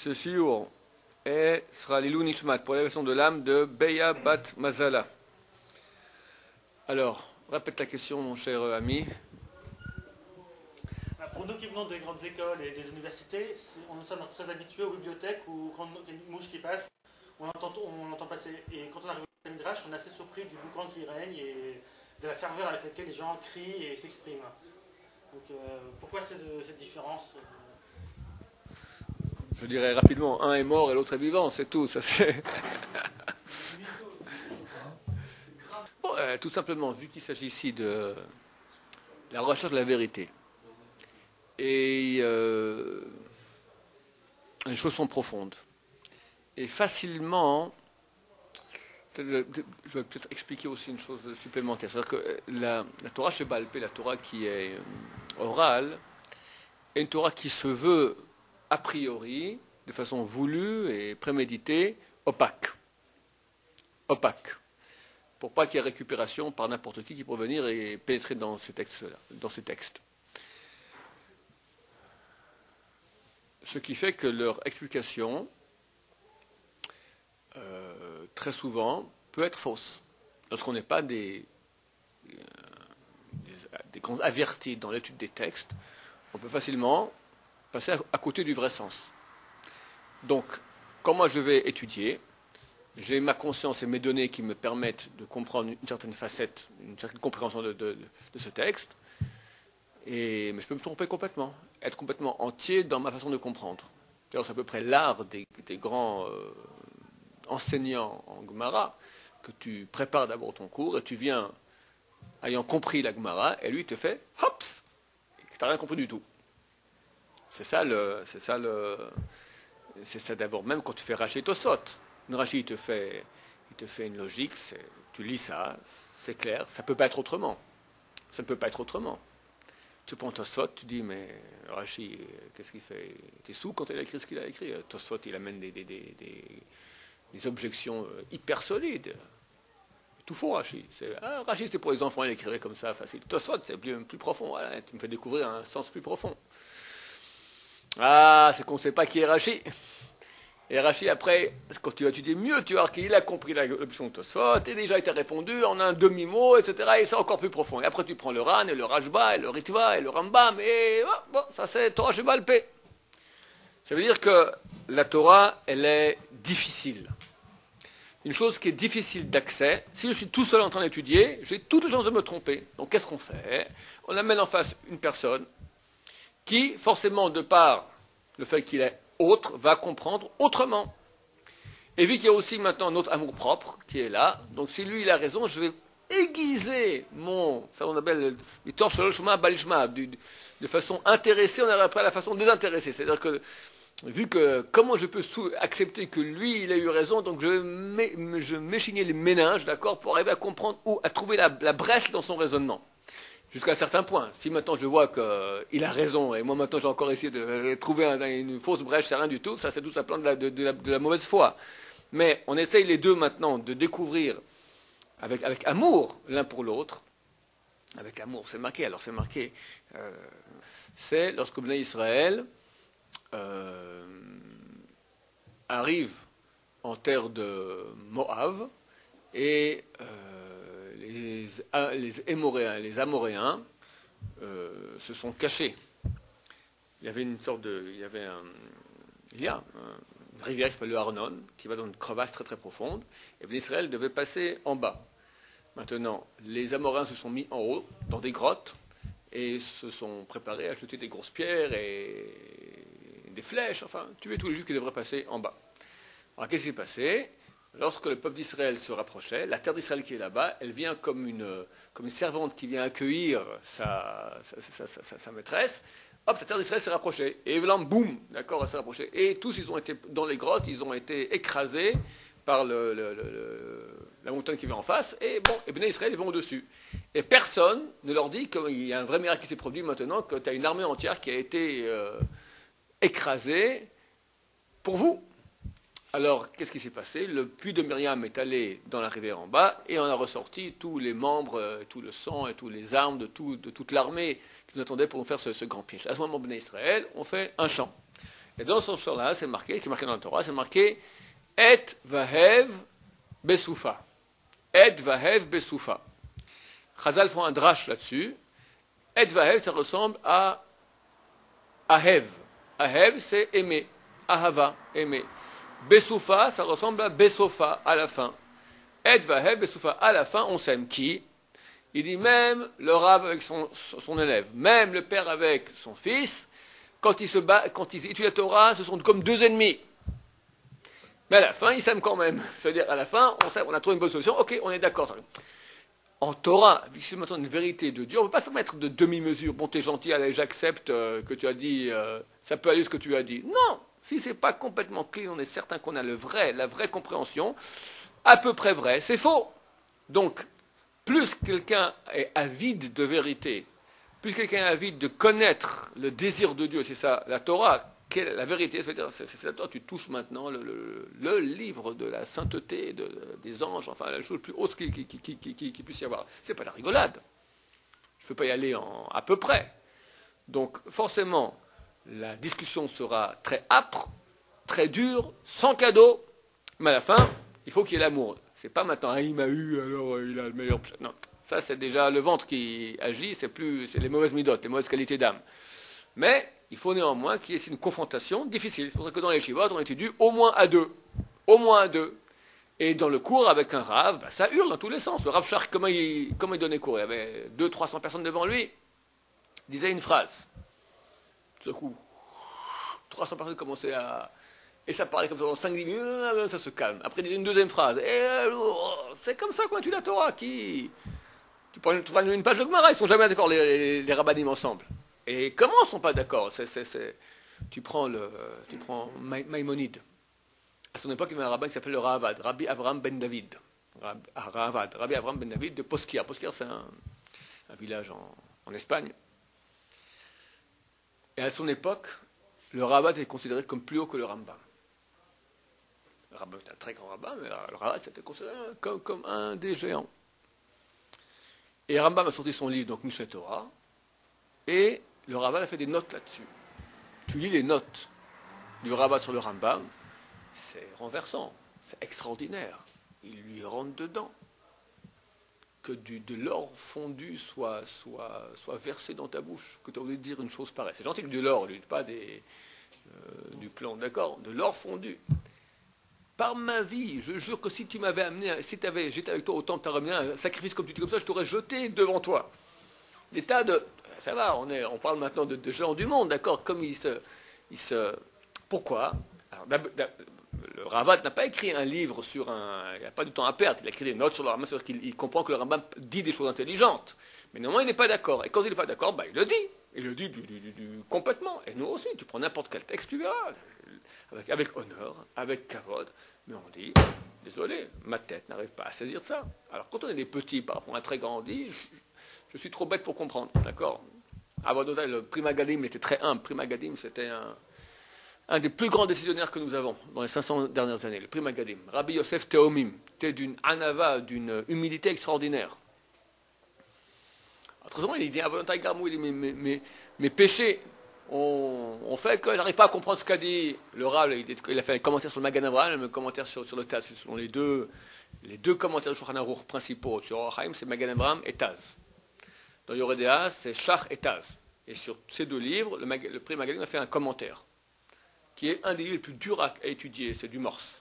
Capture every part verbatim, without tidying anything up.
Ce shiur est, sera l'ilou nishmat pour l'élévation de l'âme de Beya Bat Mazala. Alors, répète la question, mon cher ami. Pour nous qui venons des grandes écoles et des universités, on nous sommes très habitués aux bibliothèques où quand il y a une mouche qui passe, on l'entend, on l'entend passer. Et quand on arrive au Midrash, on est assez surpris du boucan qui règne et de la ferveur avec laquelle les gens crient et s'expriment. Donc euh, pourquoi cette, cette différence? Je dirais rapidement, un est mort et l'autre est vivant, c'est tout. Ça, c'est... bon, euh, tout simplement, vu qu'il s'agit ici de la recherche de la vérité, et euh, les choses sont profondes, et facilement, je vais peut-être expliquer aussi une chose supplémentaire, c'est-à-dire que la, la Torah chez Baal Pé, la Torah qui est orale, est une Torah qui se veut a priori, de façon voulue et préméditée, opaque. Opaque. Pour pas qu'il y ait récupération par n'importe qui qui pourrait venir et pénétrer dans ces textes-là, dans ces textes. Ce qui fait que leur explication, euh, très souvent, peut être fausse. Lorsqu'on n'est pas des, euh, des, des grands avertis dans l'étude des textes, on peut facilement passer à, à côté du vrai sens. Donc, quand moi je vais étudier, j'ai ma conscience et mes données qui me permettent de comprendre une certaine facette, une certaine compréhension de, de, de ce texte, et, mais je peux me tromper complètement, être complètement entier dans ma façon de comprendre. C'est à peu près l'art des, des grands euh, enseignants en Gemara, que tu prépares d'abord ton cours, et tu viens, ayant compris la Gemara, et lui il te fait « hops !» et tu n'as rien compris du tout. C'est ça le... C'est ça le c'est ça d'abord, même quand tu fais Rashi Tosot. Une Rashi, il te fait, il te fait une logique, tu lis ça, c'est clair, ça ne peut pas être autrement. Ça ne peut pas être autrement. Tu prends Tosot, tu dis, mais Rashi, qu'est-ce qu'il fait? Il était sous quand il a écrit ce qu'il a écrit. Tosot, il amène des, des, des, des, des objections hyper solides. Tout faux, Rashi. C'est, ah, Rashi, c'était pour les enfants, il écrivait comme ça, facile. Tosot, c'est plus, plus profond. Voilà, tu me fais découvrir un sens plus profond. Ah, c'est qu'on ne sait pas qui est Rashi. Et Rashi, après, quand tu vas étudier mieux, tu vas voir qu'il a compris l'option Tosfot, et déjà il t'a répondu en un demi-mot, et cetera. Et c'est encore plus profond. Et après, tu prends le Ran, et le Rajba, et le Ritva, et le Rambam, et oh, bon, ça c'est Torah chez Baal Pé. Ça veut dire que la Torah, elle est difficile. Une chose qui est difficile d'accès, si je suis tout seul en train d'étudier, j'ai toutes les chances de me tromper. Donc qu'est-ce qu'on fait? On amène en face une personne qui, forcément, de par le fait qu'il est autre, va comprendre autrement. Et vu qu'il y a aussi maintenant notre amour-propre qui est là, donc si lui il a raison, je vais aiguiser mon, ça on appelle le torche shma balishma, de façon intéressée, on arrive après à la façon désintéressée. C'est-à-dire que, vu que, comment je peux accepter que lui il a eu raison, donc je vais je m'échigner les méninges, d'accord, pour arriver à comprendre ou à trouver la, la brèche dans son raisonnement. Jusqu'à un certain point. Si maintenant je vois qu'il a raison, et moi maintenant j'ai encore essayé de trouver un, une fausse brèche, c'est rien du tout, ça c'est tout simplement de la, de, de, la, de la mauvaise foi. Mais on essaye les deux maintenant de découvrir avec, avec amour l'un pour l'autre. Avec amour, c'est marqué, alors c'est marqué, euh, c'est lorsque Bnei Israël euh, arrive en terre de Moab, et euh, Les, les Émoréens, les Amoréens euh, se sont cachés. Il y avait une sorte de, il y avait un, il y a une rivière qui s'appelle le Arnon, qui va dans une crevasse très très profonde, et Israël devait passer en bas. Maintenant, les Amoréens se sont mis en haut, dans des grottes, et se sont préparés à jeter des grosses pierres et des flèches, enfin, tuer tous les Juifs qui devraient passer en bas. Alors, qu'est-ce qui s'est passé? Lorsque le peuple d'Israël se rapprochait, la terre d'Israël qui est là-bas, elle vient comme une, comme une servante qui vient accueillir sa, sa, sa, sa, sa maîtresse. Hop, la terre d'Israël s'est rapprochée. Et là, boum, d'accord, elle s'est rapprochée. Et tous, ils ont été dans les grottes, ils ont été écrasés par le, le, le, le, la montagne qui vient en face. Et bon, et Bnei Israël, ils vont au-dessus. Et personne ne leur dit qu'il y a un vrai miracle qui s'est produit maintenant, que tu as une armée entière qui a été euh, écrasée pour vous. Alors, qu'est-ce qui s'est passé? Le puits de Myriam est allé dans la rivière en bas et on a ressorti tous les membres, euh, tout le sang et toutes les armes de, tout, de toute l'armée qui nous attendait pour nous faire ce, ce grand piège. À ce moment, Bnei Israël, on fait un chant. Et dans ce champ-là, c'est marqué, c'est marqué dans la Torah, c'est marqué Et vahev besoufa. Et vahev besoufa. Chazal font un drash là-dessus. Et vahev, ça ressemble à ahev. Ahev, c'est aimer. Ahava, aimer. Besoufa, ça ressemble à besofa, à la fin. Et vahev besoufa, à la fin, on s'aime. Qui? Il dit même le rave avec son, son élève, même le père avec son fils, quand ils se bat, quand ils étudient la Torah, ce sont comme deux ennemis. Mais à la fin, ils s'aiment quand même. C'est-à-dire, à la fin, on, s'aime, on a trouvé une bonne solution, ok, on est d'accord. En Torah, vu que c'est maintenant une vérité de Dieu, on ne peut pas se mettre de demi-mesure. Bon, t'es gentil, allez, j'accepte euh, que tu as dit, euh, ça peut aller ce que tu as dit. Non, si c'est pas complètement clean, on est certain qu'on a le vrai, la vraie compréhension, à peu près vrai, c'est faux. Donc, plus quelqu'un est avide de vérité, plus quelqu'un est avide de connaître le désir de Dieu, c'est ça, la Torah, quelle est la vérité, c'est-à-dire, c'est, c'est la Torah, tu touches maintenant le, le, le livre de la sainteté, de, des anges, enfin la chose plus haute qui, qui, qui, qui, qui, qui puisse y avoir. C'est pas la rigolade. Je ne peux pas y aller en, à peu près. Donc forcément, la discussion sera très âpre, très dure, sans cadeau, mais à la fin, il faut qu'il y ait l'amour. C'est pas maintenant, ah, il m'a eu, alors euh, il a le meilleur... Non, ça c'est déjà le ventre qui agit, c'est plus, c'est les mauvaises midotes, les mauvaises qualités d'âme. Mais il faut néanmoins qu'il y ait une confrontation difficile. C'est pour ça que dans les shivot, on étudie au moins à deux. Au moins à deux. Et dans le cours, avec un rave, bah, ça hurle dans tous les sens. Le rave Shark, comment il, comment il donnait cours? Il y avait deux cents trois cents personnes devant lui. Il disait une phrase. Tout d'un coup, trois cents personnes commençaient à... Et ça parlait comme ça pendant cinq dix minutes, ça se calme. Après, il disait une deuxième phrase. Et alors, c'est comme ça qu'on étudie la Torah. Qui... Tu prends, une, tu prends une page de Gemara, ils ne sont jamais d'accord, les, les, les rabbinim ensemble. Et comment ils ne sont pas d'accord? c'est, c'est, c'est... Tu prends, le, tu prends Maïmonide. À son époque, il y avait un rabbin qui s'appelait le Ravad, Rabbi Avraham ben David. Ravad, Rabbi Avraham ben David de Poskia. Poskia, c'est un, un village en, en Espagne. Et à son époque, le Ravad était considéré comme plus haut que le Rambam. Le Rambam était un très grand rabbin, mais le Ravad c'était considéré comme, comme un des géants. Et Rambam a sorti son livre, donc Mishneh Torah, et le Ravad a fait des notes là-dessus. Tu lis les notes du Ravad sur le Rambam, c'est renversant, c'est extraordinaire. Il lui rentre dedans. Que du, de l'or fondu soit, soit, soit versé dans ta bouche, que tu as envie de dire une chose pareille. C'est gentil de l'or, lui, pas des, euh, du plomb, d'accord? De l'or fondu. Par ma vie, je jure que si tu m'avais amené, si t'avais, j'étais avec toi au temple, tu as ramené un sacrifice comme tu dis comme ça, je t'aurais jeté devant toi. Des tas de... Ça va, on, est, on parle maintenant de, de gens du monde, d'accord? Comme ils se... Ils se pourquoi? Alors, d'ab, d'ab, le Ravad n'a pas écrit un livre sur un... Il n'y a pas du temps à perdre, il a écrit des notes sur le Rambam, c'est-à-dire qu'il il comprend que le Rambam dit des choses intelligentes. Mais néanmoins, il n'est pas d'accord. Et quand il n'est pas d'accord, bah, il le dit. Il le dit du, du, du, du, complètement. Et nous aussi, tu prends n'importe quel texte, tu verras. Avec, avec honneur, avec kavod. Mais on dit, désolé, ma tête n'arrive pas à saisir ça. Alors quand on est des petits par rapport à un très grand, on dit, je, je suis trop bête pour comprendre. D'accord? Avodotai, le Pri Magadim, il était très humble. Pri Magadim, c'était un... un des plus grands décisionnaires que nous avons dans les cinq cents dernières années, le Pri Magadim, Rabbi Yosef Teomim, était d'une anava, d'une humilité extraordinaire. Autrement, il dit, il dit, mes, mes, mes péchés ont, ont fait que je n'arrive pas à comprendre ce qu'a dit le Rav. Il, il a fait un commentaire sur le Magan Avraham, un commentaire sur, sur le Taz. Selon les deux, les deux commentaires de Shulchan Aruch principaux sur Or HaChaim, c'est Magan Avraham et Taz. Dans Yoredea, c'est Shach et Taz. Et sur ces deux livres, le, le Pri Magadim a fait un commentaire qui est un des livres les plus durs à étudier, c'est du Morse.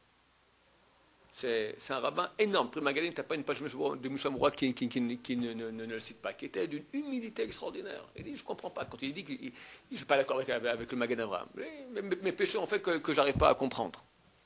C'est, c'est un rabbin énorme. Pri Magadim, tu n'as pas une page de Mouchamroua qui, qui, qui, qui ne, ne, ne, ne le cite pas, qui était d'une humilité extraordinaire. Il dit, je ne comprends pas. Quand il dit que je ne suis pas d'accord avec, avec le Magan Avraham. Mes, mes péchés ont fait que, que je n'arrive pas à comprendre.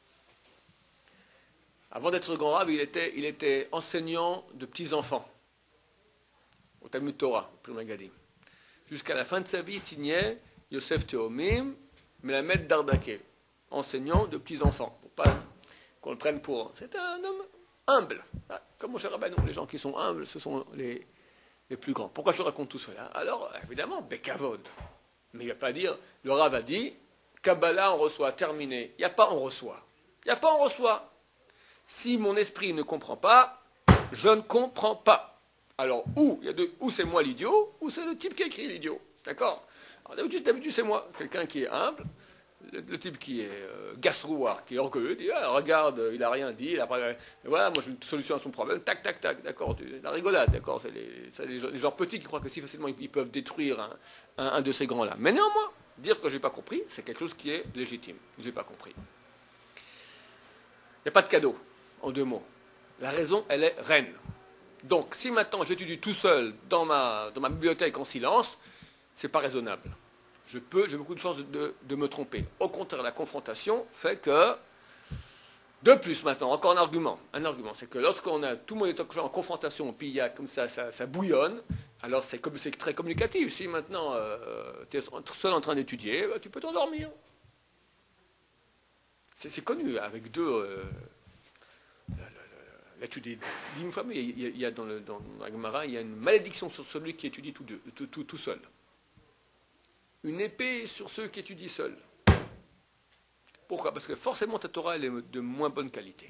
Avant d'être grand rave, il était, il était enseignant de petits-enfants au Talmud Torah, Pri Magadim. Jusqu'à la fin de sa vie, il signait Yosef Teomim, Melamed Dardake, enseignant de petits-enfants. Pour pas qu'on le prenne pour... C'est un homme humble. Ah, comme mon cher Rabbanou, les gens qui sont humbles, ce sont les, les plus grands. Pourquoi je raconte tout cela? Alors, évidemment, Bekavod. Mais il ne va pas dire, le Rav a dit, Kabbalah, on reçoit, terminé. Il n'y a pas on reçoit. Il n'y a pas on reçoit. Si mon esprit ne comprend pas, je ne comprends pas. Alors, ou, il y a deux, ou c'est moi l'idiot, ou c'est le type qui a écrit l'idiot. D'accord? Alors, d'habitude, d'habitude, c'est moi, quelqu'un qui est humble. le, le type qui est euh, gasrouard, qui est orgueilleux, dit ah, regarde, il n'a rien dit, il a pas, voilà, moi j'ai une solution à son problème, tac, tac, tac, d'accord, la rigolade, d'accord, c'est les, c'est les, gens, les gens petits qui croient que si facilement ils, ils peuvent détruire un, un, un de ces grands-là. Mais néanmoins, dire que j'ai pas compris, c'est quelque chose qui est légitime. J'ai pas compris. Il n'y a pas de cadeau, en deux mots. La raison, elle est reine. Donc, si maintenant j'étudie tout seul dans ma, dans ma bibliothèque en silence, c'est pas raisonnable. Je peux, j'ai beaucoup de chances de, de, de me tromper. Au contraire, la confrontation fait que, de plus maintenant, encore un argument, un argument, c'est que lorsqu'on a tout le monde est en confrontation, puis il y a comme ça, ça, ça bouillonne, alors c'est, comme, c'est très communicatif. Si maintenant euh, tu es seul en train d'étudier, bah, tu peux t'endormir. C'est, c'est connu, avec deux... Euh, l'étude est d'une fois, mais il y a, il y a dans, le, dans la Gemara, il y a une malédiction sur celui qui étudie tout, deux, tout, tout, tout seul. Une épée sur ceux qui étudient seuls. Pourquoi? Parce que forcément ta Torah elle est de moins bonne qualité.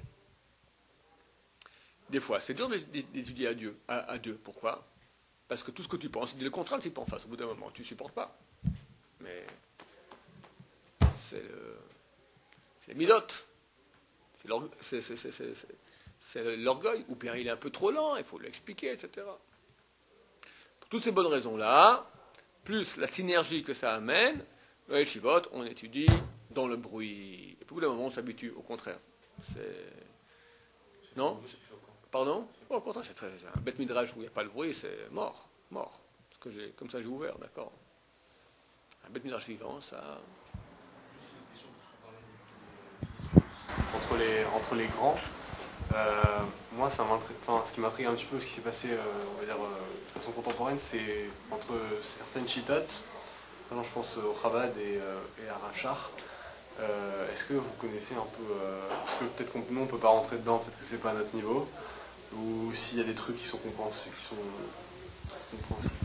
Des fois, c'est dur d'étudier à Dieu, à, à deux. Pourquoi? Parce que tout ce que tu penses, le contraire, tu penses en face. Au bout d'un moment, tu ne supportes pas. Mais c'est, le, c'est les milotes. C'est, l'orgue, c'est, c'est, c'est, c'est, c'est, c'est l'orgueil. Ou bien il est un peu trop lent, il faut l'expliquer, et cetera. Pour toutes ces bonnes raisons-là, plus la synergie que ça amène, les chivotes, on étudie dans le bruit. Et puis au bout d'un moment, on s'habitue, au contraire. C'est... Non? Pardon? Oh, au contraire, c'est très... Un bête midrash où il n'y a pas le bruit, c'est mort. Mort. Parce que j'ai... Comme ça, j'ai ouvert, d'accord? Un bête midrash vivant, ça... Juste une question, parce qu'on parlait des entre les, entre les grands. Euh, moi, ça m'intrigue, enfin, ce qui m'intrigue un petit peu, ce qui s'est passé, euh, on va dire, euh, de façon contemporaine, c'est entre certaines chitates, je pense au Chabad et, euh, et à Rachar. Euh, est-ce que vous connaissez un peu, euh, parce que peut-être qu'on nous on peut pas rentrer dedans, peut-être que c'est pas à notre niveau, ou s'il y a des trucs qui sont compensés, qui sont compréhensibles.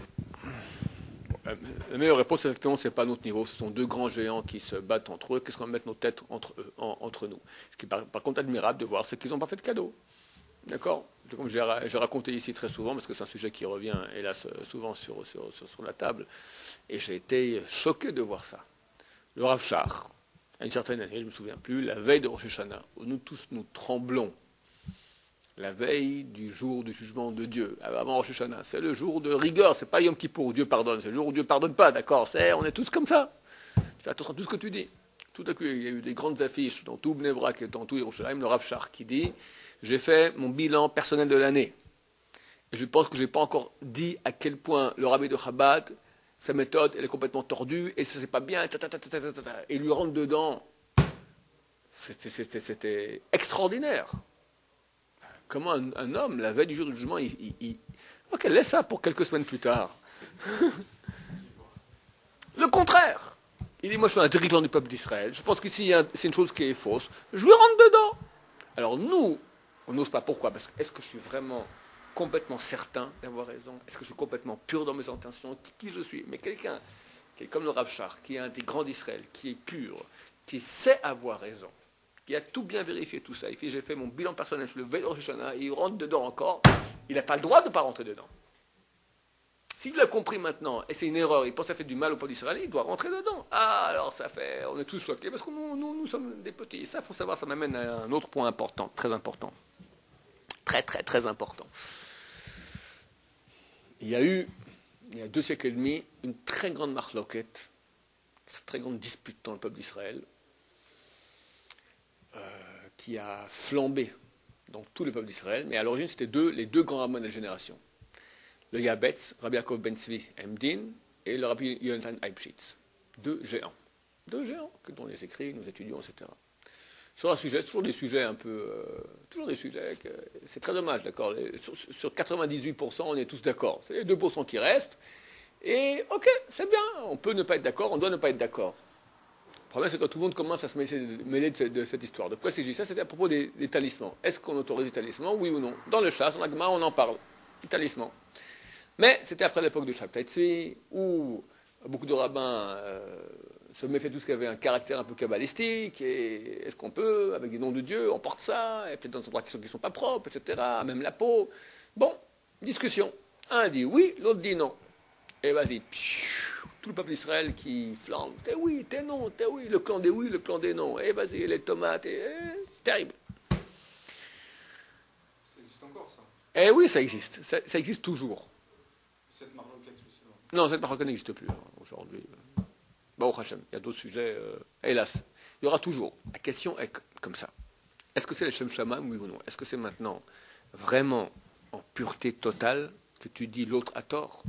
La meilleure réponse, effectivement, ce n'est pas à notre niveau. Ce sont deux grands géants qui se battent entre eux. Qu'est-ce qu'on va mettre nos têtes entre, eux, en, entre nous? Ce qui est par, par contre admirable de voir, c'est qu'ils n'ont pas fait de cadeau. D'accord? Comme j'ai, j'ai raconté ici très souvent, parce que c'est un sujet qui revient, hélas, souvent sur, sur, sur, sur la table, et j'ai été choqué de voir ça. Le Rav Shach, à une certaine année, je ne me souviens plus, la veille de Rosh Hashanah, où nous tous nous tremblons, la veille du jour du jugement de Dieu, avant Rosh Hashanah, c'est le jour de rigueur, c'est pas Yom Kippour où Dieu pardonne, c'est le jour où Dieu pardonne pas, d'accord? C'est, on est tous comme ça. Fais attention à tout ce que tu dis. Tout à coup, il y a eu des grandes affiches dans tout Bnei Brak et dans tout Yerushalayim, le Rav Shach qui dit « J'ai fait mon bilan personnel de l'année. Et je pense que je n'ai pas encore dit à quel point le rabbi de Chabad, sa méthode, elle est complètement tordue, et ça c'est pas bien, ta, ta, ta, ta, ta, ta, ta. Et il lui rentre dedans. C'était, c'était, c'était extraordinaire. Comment un, un homme, la veille du jour du jugement, il, il, il... Ok, laisse ça pour quelques semaines plus tard. Le contraire. Il dit, moi je suis un dirigeant du peuple d'Israël, je pense qu'ici c'est une chose qui est fausse, je lui rentre dedans. Alors nous, on n'ose pas. Pourquoi? Parce que est-ce que je suis vraiment complètement certain d'avoir raison? Est-ce que je suis complètement pur dans mes intentions? Qui, qui je suis? Mais quelqu'un qui est comme le Rav Shach, qui est un des grands d'Israël, qui est pur, qui sait avoir raison, qui a tout bien vérifié, tout ça, il fait, j'ai fait mon bilan personnel, je le veille au Rosh Hashanah, et il rentre dedans encore, il n'a pas le droit de ne pas rentrer dedans. S'il l'a compris maintenant, et c'est une erreur, il pense que ça fait du mal au peuple d'Israël, il doit rentrer dedans. Ah, alors ça fait, on est tous choqués, parce que nous, nous, nous sommes des petits. Et ça, il faut savoir, ça m'amène à un autre point important, très important. Très, très, très important. Il y a eu, il y a deux siècles et demi, une très grande marloquette, une très grande dispute dans le peuple d'Israël, euh, qui a flambé dans tout le peuple d'Israël, mais à l'origine, c'était deux, les deux grands rabbins de la génération. Le Yabetz, Rabbi Yaakov Ben Tzvi Emdin, et le Rabbi Yonatan Eibshitz. Deux géants. Deux géants, que dont les écrits, nous étudions, et cetera. Sur un sujet, toujours des sujets un peu... Euh, toujours des sujets... Que, c'est très dommage, d'accord. Sur, sur quatre-vingt-dix-huit pour cent, on est tous d'accord. C'est les deux pour cent qui restent. Et, ok, c'est bien. On peut ne pas être d'accord, on doit ne pas être d'accord. Le problème, c'est quand tout le monde commence à se mêler de cette, de cette histoire. De quoi s'agit ça? C'était à propos des, des talismans. Est-ce qu'on autorise les talismans, oui ou non? Dans le chasse, en Agma, on en parle. Les talismans. Mais c'était après l'époque de Shabtai Tzvi, où beaucoup de rabbins euh, se méfiaient de tout ce qui avait un caractère un peu kabbalistique, et est-ce qu'on peut, avec des noms de Dieu, on porte ça, et peut-être dans des endroits qui ne sont, sont pas propres, et cetera, même la peau. Bon, discussion. Un dit oui, l'autre dit non. Et vas-y, tout le peuple d'Israël qui flambe. T'es oui, t'es non, t'es oui, le clan des oui, le clan des non. Et vas-y, les tomates, et, et, terrible. Ça existe encore, ça? Eh oui, ça existe. Ça, ça existe toujours. Cette marloquette, justement. Non, cette marloquette n'existe plus hein, aujourd'hui. Bon, Hachem, il y a d'autres sujets, euh, hélas. Il y aura toujours. La question est comme ça. Est-ce que c'est le Shem Shamaim, oui ou non? Est-ce que c'est maintenant vraiment en pureté totale que tu dis l'autre a tort?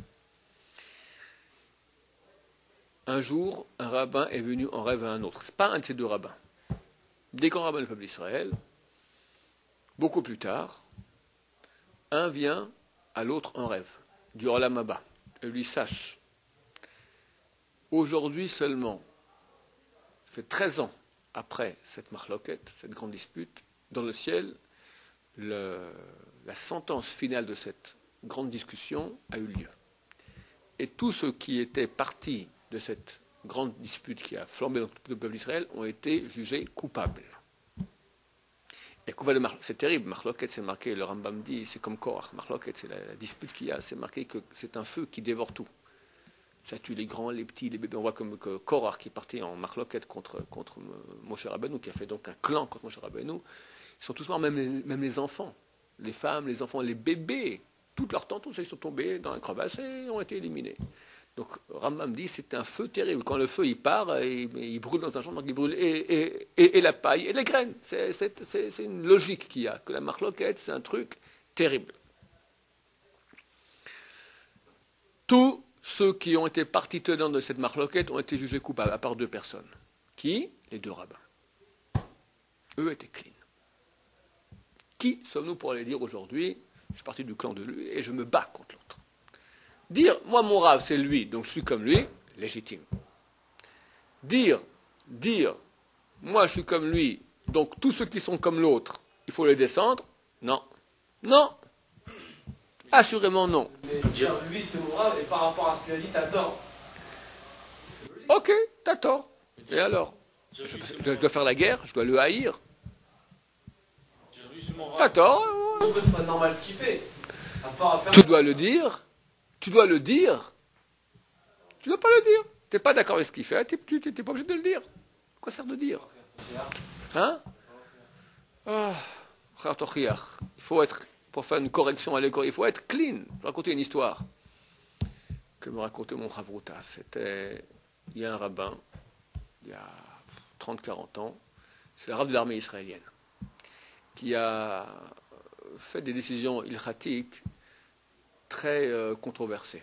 Un jour, un rabbin est venu en rêve à un autre. Ce n'est pas un de ces deux rabbins. Des grands rabbins du peuple d'Israël, beaucoup plus tard, un vient à l'autre en rêve, du Olam Haba, et lui sache, aujourd'hui seulement, ça fait treize ans après cette marloquette, cette grande dispute, dans le ciel, le, la sentence finale de cette grande discussion a eu lieu. Et tous ceux qui étaient partis de cette grande dispute qui a flambé dans tout le peuple d'Israël ont été jugés coupables. Et coupable de Marloquette, c'est terrible, Marloquette c'est marqué, le Rambam dit, c'est comme Korach, Marloquette c'est la, la dispute qu'il y a, c'est marqué que c'est un feu qui dévore tout. Ça tue les grands, les petits, les bébés. On voit comme que Korach qui est parti en Marloquette contre, contre Moshe Rabbeinu, qui a fait donc un clan contre Moshe Rabbeinu, ils sont tous morts, même les, même les enfants, les femmes, les enfants, les bébés, toutes leurs tantes, ils sont tombés dans la crevasse et ont été éliminés. Donc Rambam dit c'est un feu terrible. Quand le feu il part, il, il brûle dans un champ, donc il brûle et, et, et, et la paille et les graines. C'est, c'est, c'est, c'est une logique qu'il y a, que la marloquette c'est un truc terrible. Tous ceux qui ont été partis tenants de cette marloquette ont été jugés coupables, à part deux personnes. Qui? Les deux rabbins. Eux étaient clean. Qui sommes-nous pour aller dire aujourd'hui, je suis parti du clan de lui et je me bats contre l'autre? Dire, moi mon rave c'est lui, donc je suis comme lui, légitime. Dire, dire, moi je suis comme lui, donc tous ceux qui sont comme l'autre, il faut les descendre, non. Non. Assurément non. Mais dire lui c'est mon rave et par rapport à ce qu'il a dit, t'as tort. Ok, t'as tort. Et alors je, je, je dois faire la guerre, je dois le haïr. T'as tort. C'est pas normal ce qu'il fait. À part à faire Tu dois le dire. Tu dois le dire. Tu ne dois pas le dire. Tu n'es pas d'accord avec ce qu'il fait, tu n'es pas obligé de le dire. Quoi ça sert de dire? Hein? Ah, il faut être, pour faire une correction à l'école, il faut être clean. Je vais raconter une histoire que me racontait mon Havruta. C'était, il y a un rabbin, il y a trente quarante ans, c'est le rabbin de l'armée israélienne, qui a fait des décisions ilchatiques très euh, controversées.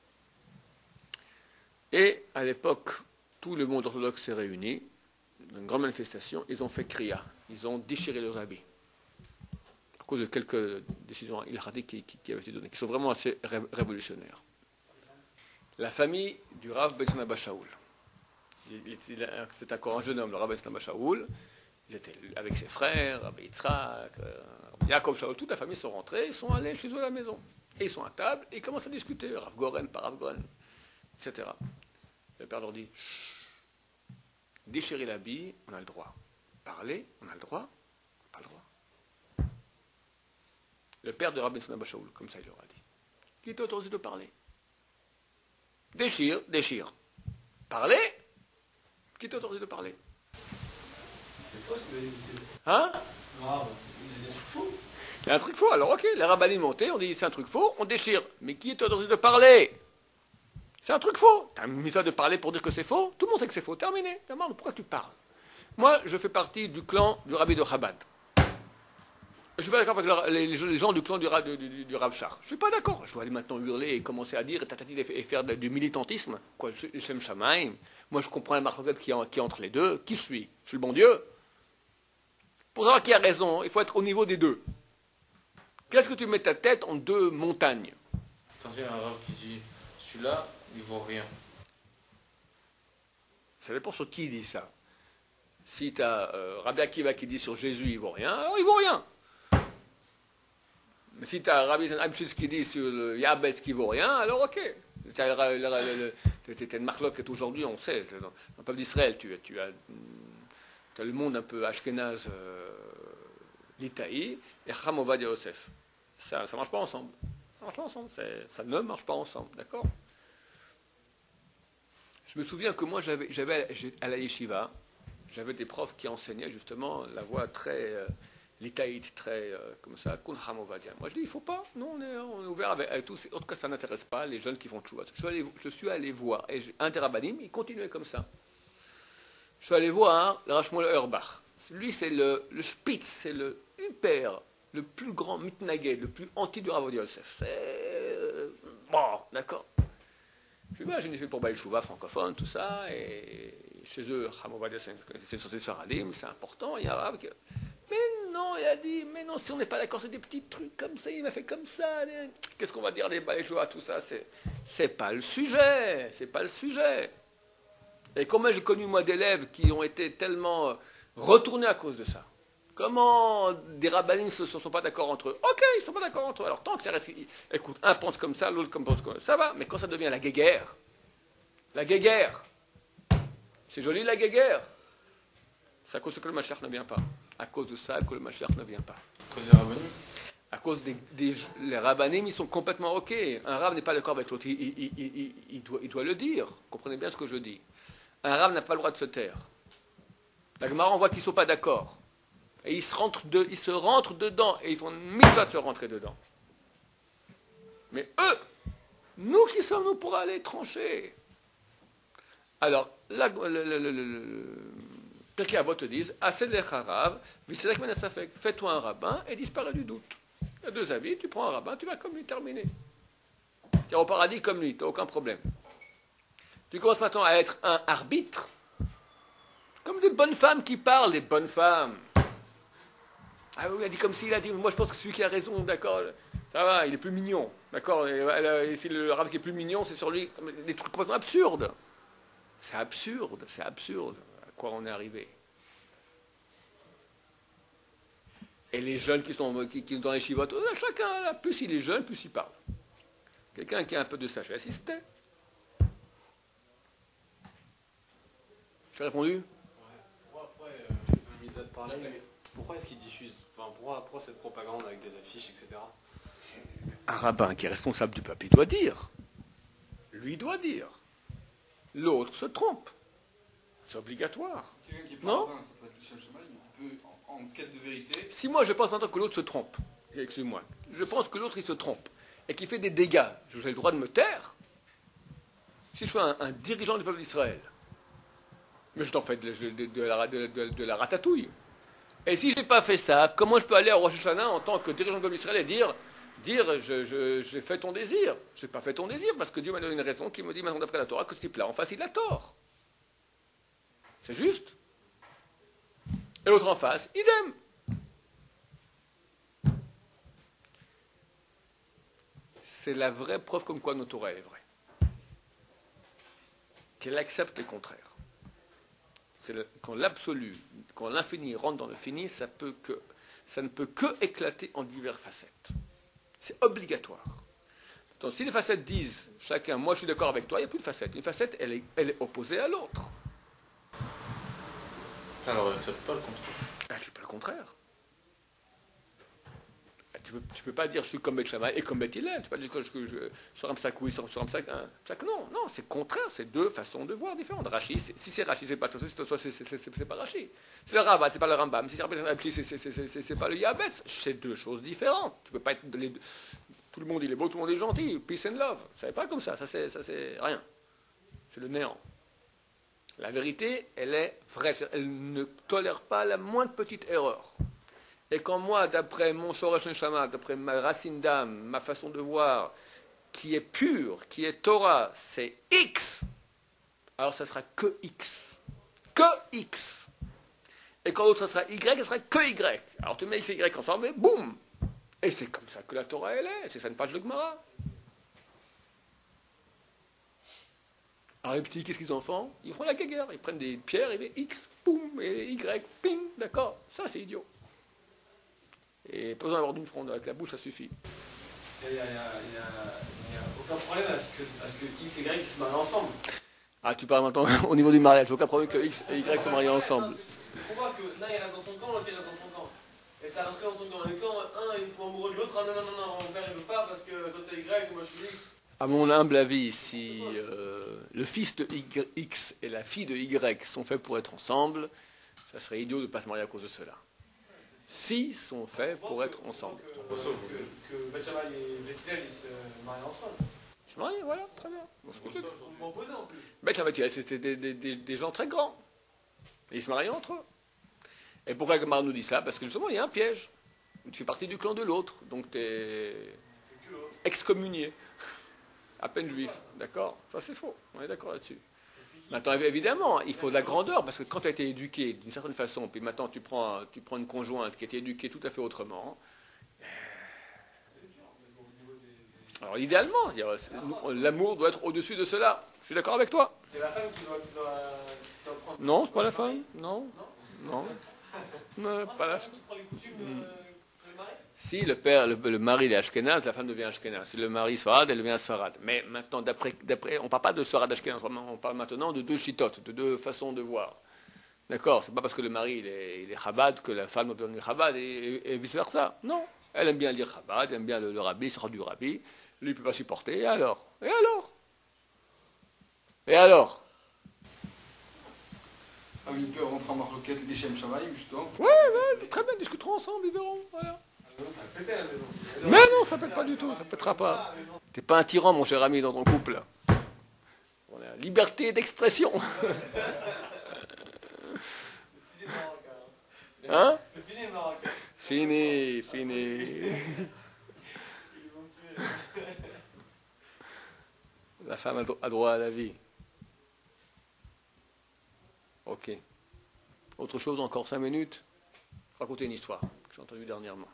Et à l'époque, tout le monde orthodoxe s'est réuni, dans une grande manifestation, ils ont fait kriya, ils ont déchiré leurs habits, à cause de quelques décisions ilchatiques qui, qui, qui avaient été données, qui sont vraiment assez ré révolutionnaires. La famille du Rav Ben Abba Shaul, c'était encore un jeune homme, le Rav Ben Abba Shaul, il était avec ses frères, Rabbi Yitzhak, Rabbi Yaakov Shaul, toute la famille sont rentrés, ils sont allés chez eux à la maison. Et ils sont à table et ils commencent à discuter, Rav Goren par Rav Goren, et cetera. Le père leur dit, déchirer l'habit, on a le droit. Parler, on a le droit, on n'a pas le droit. Le père de Rabbi Abba Shaul, comme ça il leur a dit, qui t'a autorisé de parler? Déchire, déchire. Parler? Qui t'a autorisé de parler? C'est faux ce que vous dit. Hein? Grave, il a des trucs faux. Il y a un truc faux, alors ok, les rabbins montés, on dit c'est un truc faux, on déchire. Mais qui est autorisé de parler? C'est un truc faux. T'as mis ça de parler pour dire que c'est faux? Tout le monde sait que c'est faux, terminé. Pourquoi tu parles? Moi, je fais partie du clan du rabbi de Chabad. Je suis pas d'accord avec les, les gens du clan du, du, du, du Rav Shach. Je suis pas d'accord. Je dois aller maintenant hurler et commencer à dire et faire du militantisme. Quoi, le Shem Shamaim. Moi, je comprends la marloquette qui, qui est entre les deux. Qui je suis? Je suis le bon Dieu. Pour savoir qui a raison, il faut être au niveau des deux. Qu'est-ce que tu mets ta tête en deux montagnes? Quand il y a un Rav qui dit celui-là, il vaut rien. Ça dépend sur qui dit ça. Si tu as euh, Rabbi Akiva qui dit sur Jésus, il vaut rien, alors il vaut rien. Mais si tu as Rabbi Amshis qui dit sur le Yabetz qui vaut rien, alors ok. Tu as une marloquette aujourd'hui, on sait, dans le peuple d'Israël, tu, tu as, tu as le monde un peu ashkénaze, euh, l'Itaï, et Chacham Ovadia Yosef. Ça ne marche pas ensemble. Ça marche pas ensemble. Ça ne marche pas ensemble, d'accord? Je me souviens que moi, j'avais, j'avais à la yeshiva, j'avais des profs qui enseignaient justement la voix très euh, litaïte, très euh, comme ça, Kun Hamovadia. Moi, je dis, il ne faut pas, non, on est, on est ouvert avec, avec tous. En tout cas, ça n'intéresse pas les jeunes qui font tchouva. Je suis allé, je suis allé voir, et je, un des rabbanim, il continuait comme ça. Je suis allé voir le Rav Shmuel Auerbach. Lui, c'est le, le Spitz, c'est le hyper, le plus grand mitnagé, le plus anti du Rav Ovadia Yosef. C'est euh, bon, d'accord. Je dis, bah, j'ai une fait pour Baal Chouva francophone, tout ça, et chez eux, Hamovadia, c'est une société de Saralim, c'est important, il y a un arabe qui... Mais non, il a dit, mais non, si on n'est pas d'accord, c'est des petits trucs comme ça, il m'a fait comme ça. Les... Qu'est-ce qu'on va dire, les Baal Chouva, tout ça, c'est, c'est pas le sujet, c'est pas le sujet. Et comment j'ai connu, moi, d'élèves qui ont été tellement retournés à cause de ça. Comment des rabbinim ne se sont pas d'accord entre eux? Ok, ils ne sont pas d'accord entre eux. Alors, tant que ça reste... Écoute, un pense comme ça, l'autre pense comme ça. Ça va, mais quand ça devient la guéguerre, la guéguerre, c'est joli la guéguerre, c'est à cause que le Mashiach ne vient pas. À cause de ça que le Mashiach ne vient pas. À cause des rabbinim. À cause des, des... Les rabbinim, ils sont complètement ok. Un rab n'est pas d'accord avec l'autre. Il, il, il, il, il, doit, il doit le dire. Comprenez bien ce que je dis. Un rab n'a pas le droit de se taire. La Gemara, on voit qu'ils ne sont pas d'accord. Et ils se, rentrent de, ils se rentrent dedans, et ils font une mise à se rentrer dedans. Mais eux, nous qui sommes-nous pour aller trancher? Alors, là, le, le, le, le, Pirkei Avot te disent, fais-toi un rabbin et disparaît du doute. Il y a deux avis, tu prends un rabbin, tu vas comme lui terminer. Tu es au paradis comme lui, tu n'as aucun problème. Tu commences maintenant à être un arbitre, comme des bonnes femmes qui parlent, des bonnes femmes. Ah oui, il a dit comme s'il a dit, moi je pense que celui qui a raison, d'accord, ça va, il est plus mignon, d'accord, et, et, et si le arabe qui est plus mignon, c'est sur lui, des trucs complètement absurdes. C'est absurde, c'est absurde, à quoi on est arrivé. Et les jeunes qui sont, qui, qui sont dans les chivotes, chacun, plus il est jeune, plus il parle. Quelqu'un qui a un peu de sagesse, il se tait. Tu as répondu? Ouais. Pourquoi après, euh, les amis de parler, pourquoi est-ce qu'ils diffusent, enfin, pourquoi, pourquoi cette propagande avec des affiches, et cetera. Un rabbin qui est responsable du peuple, il doit dire. Lui doit dire. L'autre se trompe. C'est obligatoire. Quelqu'un qui est Non? pas rabbin, ça peut être Lucien Chamail, il peut, en, en quête de vérité. Si moi je pense maintenant que l'autre se trompe, excuse-moi, je pense que l'autre il se trompe et qu'il fait des dégâts, j'ai le droit de me taire. Si je suis un, un dirigeant du peuple d'Israël, mais je t'en fais de, de, de, de, la, de, de, de la ratatouille. Et si je n'ai pas fait ça, comment je peux aller à Rosh Hashanah en tant que dirigeant du peuple d'Israël et dire, dire je, je, j'ai fait ton désir? Je n'ai pas fait ton désir parce que Dieu m'a donné une raison qui me dit maintenant d'après la Torah que ce type-là, en face, il a tort. C'est juste. Et l'autre en face, idem. C'est la vraie preuve comme quoi notre Torah est vraie. Qu'elle accepte les contraires. C'est le, quand l'absolu, quand l'infini rentre dans le fini, ça, peut que, ça ne peut que éclater en diverses facettes. C'est obligatoire. Donc si les facettes disent chacun, moi je suis d'accord avec toi, il n'y a plus de facette. Une facette, elle est, elle est opposée à l'autre. Alors, elle n'accepte pas le contraire. Elle n'accepte pas le contraire. Tu ne peux, tu peux pas dire je suis comme Beth Shammai et comme Beth Hillel. Tu ne peux pas dire que je, je sur un psaque oui, sur, sur un psaque un psaque non. Non, c'est contraire. C'est deux façons de voir différentes. Rashi, si c'est Rashi, c'est pas toi, c'est, c'est, c'est, c'est pas Rashi. C'est le Ravad, c'est pas le Rambam. Si c'est Rashi, c'est, c'est, c'est, c'est, c'est pas le Yabetz. C'est deux choses différentes. Tu peux pas être les deux. Tout le monde il est beau, tout le monde est gentil. Peace and love. Ça n'est pas comme ça. Ça c'est, ça c'est rien. C'est le néant. La vérité, elle est vraie. Elle ne tolère pas la moindre petite erreur. Et quand moi, d'après mon Shoresh Neshama, d'après ma racine d'âme, ma façon de voir, qui est pure, qui est Torah, c'est X, alors ça sera que X. Que X. Et quand l'autre, ça sera Y, ça sera que Y. Alors tu mets X et Y ensemble, et boum. Et c'est comme ça que la Torah, elle est. C'est ça une page de Gemara. Alors les petits, qu'est-ce qu'ils en font? Ils font la guéguerre. Ils prennent des pierres, et des X, boum, et Y, ping, d'accord. Ça, c'est idiot. Et pas besoin d'avoir d'une fronde, avec la bouche, ça suffit. Il n'y a, a, a, a aucun problème à ce, que, à ce que X et Y se marient ensemble. Ah, tu parles maintenant au niveau du mariage. Aucun problème que X et Y se marient ensemble. On voit que l'un il reste dans son camp, l'autre il reste dans son camp. Et ça reste que dans son camp. Le camp, un il est amoureux de l'autre, ah non, non, non, non, mon père il veut pas parce que toi t'es Y, moi je suis X. À mon humble avis, si euh, le fils de Y- X et la fille de Y sont faits pour être ensemble, ça serait idiot de ne pas se marier à cause de cela. S'ils sont faits pour être ensemble. Que, que, que Beth Shammai et Beth Hillel, ils se marient entre eux. Ils se marient, voilà, très bien. Bon, c'est Vous m'opposez en plus. Beth Shammai, c'était des, des, des, des gens très grands. Et ils se marient entre eux. Et pourquoi Gemara nous dit ça? Parce que justement, il y a un piège. Tu fais partie du clan de l'autre, donc tu es excommunié. À peine juif, d'accord? Ça c'est faux, on est d'accord là-dessus. Maintenant, évidemment, il faut de la grandeur, parce que quand tu as été éduqué d'une certaine façon, puis maintenant tu prends, tu prends une conjointe qui a été éduquée tout à fait autrement, alors idéalement, l'amour doit être au-dessus de cela. Je suis d'accord avec toi. C'est la femme qui doit, qui doit, qui doit prendre. Non, c'est pas la femme. Non. Non. Non, Ah, pas c'est la la femme qui prend les coutumes euh, pour les marier. Si le père, le, le mari est Ashkenaz, la femme devient Ashkenaz. Si le mari est Sfarad, elle devient Sfarad. Mais maintenant, d'après, d'après, on ne parle pas de Sfarad Ashkenaz, on parle maintenant de deux chitotes, de deux façons de voir. D'accord? C'est pas parce que le mari il est, il est Chabad que la femme doit devenir Chabad et, et, et vice versa. Non. Elle aime bien lire Chabad, elle aime bien le, le rabbi, sort du rabbi. Lui, il ne peut pas supporter. Et alors? Et alors? Et alors? Ah oui, il peut rentrer en marloquette les Shem Shamaïm, justement. Ouais, ouais, très bien, discuterons ensemble, ils verront. Voilà. Ça va péter à la maison. Mais non, ça ne pète pas du tout, ça ne pètera pas. T'es pas un tyran, mon cher ami, dans ton couple. On a liberté d'expression. Hein? C'est fini le Maroc. Fini, fini. Ils ont tué. La femme a dro- a droit à la vie. Ok. Autre chose, encore cinq minutes. Raconter une histoire que j'ai entendue dernièrement.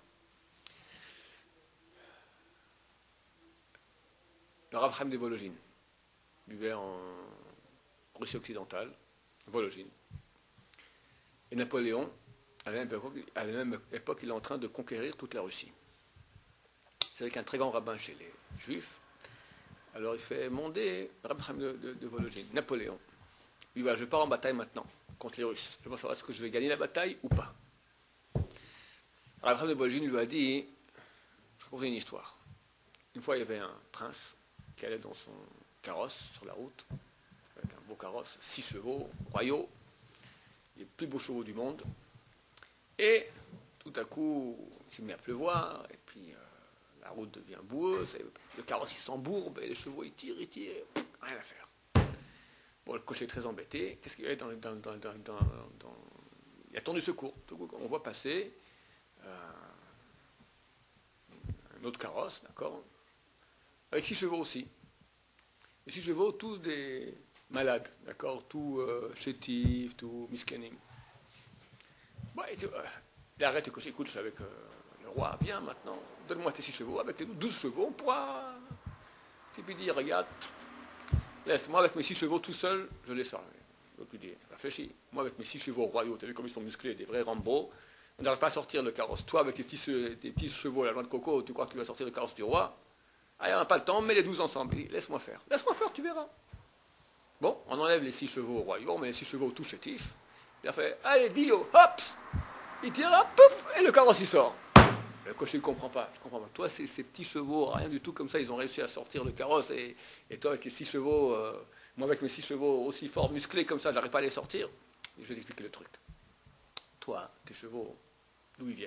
Le Rav Chaim de Vologine vivait en Russie occidentale, Vologine. Et Napoléon, à la même époque, à la même époque, il est en train de conquérir toute la Russie. C'est avec un très grand rabbin chez les Juifs. Alors il fait monter Rav Chaim de, de, de Vologine, Napoléon. Il dit, voilà, je pars en bataille maintenant contre les Russes. Je veux savoir est-ce que je vais gagner la bataille ou pas. Rav Chaim de Vologine lui a dit, je vais raconter une histoire. Une fois, il y avait un prince qui allait dans son carrosse sur la route, avec un beau carrosse, six chevaux, royaux, les plus beaux chevaux du monde. Et tout à coup, il s'est mis à pleuvoir, et puis euh, la route devient boueuse, et le carrosse il s'embourbe, et les chevaux ils tirent, ils tirent, et pff, rien à faire. Bon, le cocher est très embêté. Qu'est-ce qu'il y a dans, dans, dans, dans, dans, dans... Il attend du secours. On voit passer euh, un autre carrosse, d'accord, avec six chevaux aussi. Les six chevaux, tous des malades, d'accord, tous euh, chétifs, tous miscanim. Bon, et, euh, il arrête le cocher, écoute, je suis avec euh, le roi, viens maintenant, donne-moi tes six chevaux, avec les douze chevaux, on pourra. Et puis il dit, regarde, laisse-moi avec mes six chevaux tout seul, je les sors. L'autre lui dit, réfléchis, moi avec mes six chevaux royaux, tu as vu comme ils sont musclés, des vrais Rambo, on n'arrive pas à sortir le carrosse. Toi avec tes petits, tes petits chevaux à la noix de coco, tu crois que tu vas sortir le carrosse du roi? Allez, on n'a pas le temps, mets les douze ensemble. Il dit, laisse-moi faire. Laisse-moi faire, tu verras. Bon, on enlève les six chevaux royaux, on met les six chevaux tout chétifs. Il a fait, allez, Dio, hop! Il tire là, pouf, et le carrosse il sort. Le cocher ne comprend pas. Je comprends pas. Toi, ces, ces petits chevaux, rien du tout comme ça, ils ont réussi à sortir le carrosse. Et, et toi, avec les six chevaux, euh, moi avec mes six chevaux aussi forts, musclés comme ça, je n'arrive pas à les sortir. Et je vais t'expliquer le truc. Toi, tes chevaux, d'où ils viennent?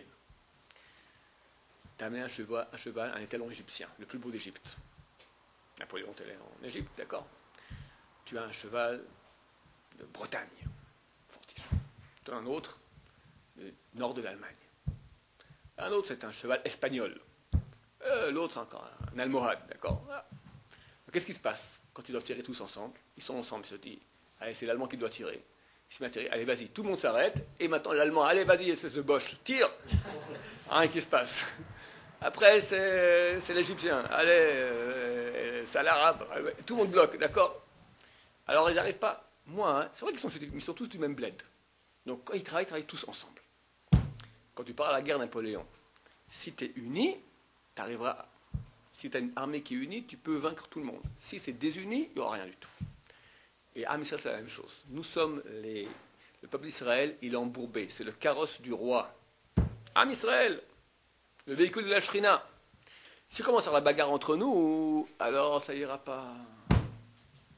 Tu as amené un cheval, un cheval, un étalon égyptien, le plus beau d'Égypte. Napoléon était en Égypte, d'accord. Tu as un cheval de Bretagne, fortiche. Tu as un autre du nord de l'Allemagne. Un autre, c'est un cheval espagnol. Euh, L'autre, c'est encore un almohade, d'accord. Voilà. Qu'est-ce qui se passe quand ils doivent tirer tous ensemble? Ils sont ensemble, ils se disent, allez, c'est l'Allemand qui doit tirer. Il se met à tirer, allez, vas-y, tout le monde s'arrête, et maintenant l'Allemand, allez, vas-y, espèce de boche, tire. Rien qui se passe. Après, c'est, c'est l'Égyptien, allez, euh, c'est l'Arabe, tout le monde bloque, d'accord. Alors, ils n'arrivent pas. Moi, hein, c'est vrai qu'ils sont, ils sont tous du même bled. Donc, quand ils travaillent, ils travaillent tous ensemble. Quand tu pars à la guerre Napoléon, si tu es uni, tu arriveras. Si tu as une armée qui est unie, tu peux vaincre tout le monde. Si c'est désuni, il n'y aura rien du tout. Et ah, mais ça, c'est la même chose. Nous sommes les. Le peuple d'Israël, il est embourbé. C'est le carrosse du roi. Am Israël, le véhicule de la Shrina. Si on commence à avoir la bagarre entre nous, alors ça ira pas.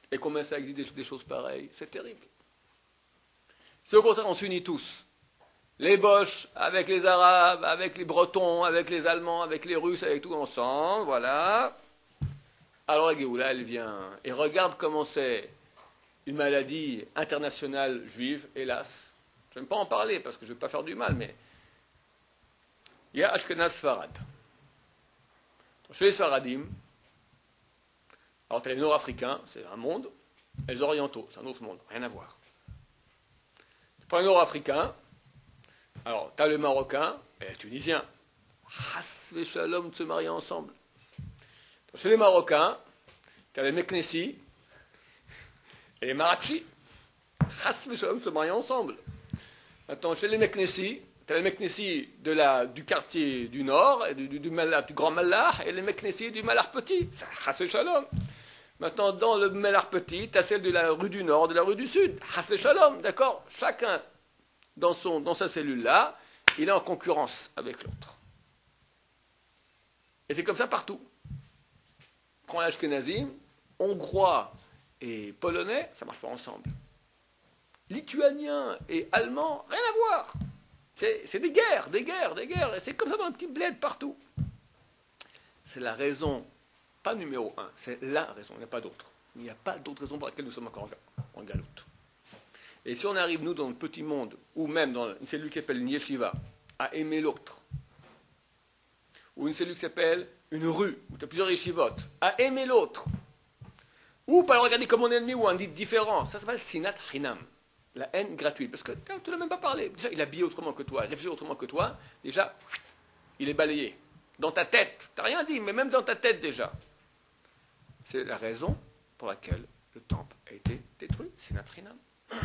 et qu'on mette ça existe des, des choses pareilles, c'est terrible. Si au contraire on s'unit tous, les Boches avec les Arabes, avec les Bretons, avec les Allemands, avec les Russes, avec tout ensemble, voilà, alors la Géoula, elle vient. Et regarde comment c'est une maladie internationale juive, hélas. Je n'aime pas en parler parce que je ne vais pas faire du mal, mais il y a Ashkenaz Sfarad. Chez les Sfaradim, alors tu as les Nord-Africains, c'est un monde, et les Orientaux, c'est un autre monde, rien à voir. Tu prends les Nord-Africains, alors tu as les Marocains et les Tunisiens. Has ve shalom de se marier ensemble. Chez les Marocains, tu as les Meknessi et les Marrakchi. Has ve shalom se marier ensemble. Maintenant, chez les Meknessi, tu as les Meknessi de la, du quartier du Nord, du, du, du, Mallah, du Grand Mallah, et les Meknessi du Mallah Petit. Has ve shalom. Maintenant, dans le Mallah Petit, tu as celle de la rue du Nord, de la rue du Sud. Has ve shalom, d'accord? Chacun, dans, son, dans sa cellule-là, il est en concurrence avec l'autre. Et c'est comme ça partout. Prends l'Ashkenazim, Hongrois et Polonais, ça ne marche pas ensemble. Lituaniens et Allemands, rien à voir. C'est, c'est des guerres, des guerres, des guerres. Et c'est comme ça dans un petit bled partout. C'est la raison, pas numéro un, c'est la raison, il n'y a pas d'autre. Il n'y a pas d'autre raison pour laquelle nous sommes encore en galoute. Et si on arrive, nous, dans le petit monde, ou même dans une cellule qui s'appelle une yeshiva, à aimer l'autre, ou une cellule qui s'appelle une rue, où tu as plusieurs yeshivotes, à aimer l'autre, ou pas le regarder comme mon ennemi ou un dit différent, ça s'appelle sinat hinam, la haine gratuite, parce que tu n'as même pas parlé. Déjà, il est habillé autrement que toi, il réfléchit autrement que toi, déjà, il est balayé. Dans ta tête, tu n'as rien dit, mais même dans ta tête déjà. C'est la raison pour laquelle le temple a été détruit, sinat hinam.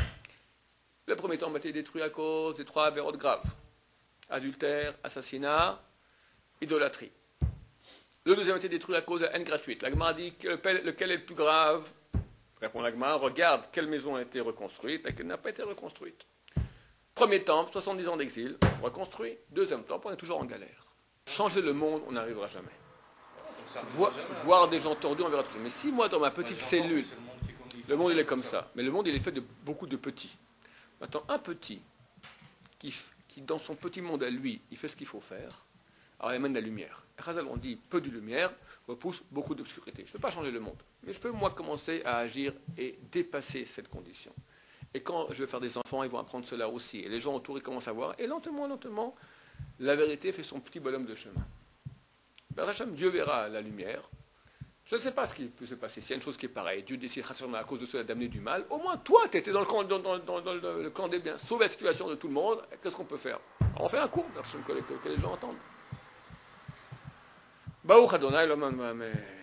Le premier temple a été détruit à cause des trois avérotes graves. Adultère, assassinat, idolâtrie. Le deuxième a été détruit à cause de la haine gratuite. L'Agma dit lequel, lequel est le plus grave. Répond l'Agma, regarde quelle maison a été reconstruite et quelle n'a pas été reconstruite. Premier temple, soixante-dix ans d'exil, reconstruit. Deuxième temple, on est toujours en galère. Changer le monde, on n'arrivera jamais. Voir, voir des gens tordus, on verra toujours. Mais si moi, dans ma petite cellule, le monde il est comme ça, mais le monde il est fait de beaucoup de petits. Maintenant, un petit qui, qui, dans son petit monde à lui, il fait ce qu'il faut faire, alors il amène la lumière. Chazal, on dit peu de lumière, repousse beaucoup d'obscurité. Je ne peux pas changer le monde, mais je peux, moi, commencer à agir et dépasser cette condition. Et quand je vais faire des enfants, ils vont apprendre cela aussi. Et les gens autour, ils commencent à voir. Et lentement, lentement, la vérité fait son petit bonhomme de chemin. Ben, Hachem, Dieu verra la lumière. Je ne sais pas ce qui peut se passer. S'il y a une chose qui est pareille, Dieu décide à cause de cela d'amener du mal, au moins toi, tu étais dans le camp, dans, dans, dans, dans le camp des biens. Sauver la situation de tout le monde, qu'est-ce qu'on peut faire? Alors, on fait un cours, que, que, que les gens entendent. Baruch Adonai, l'homme, mais...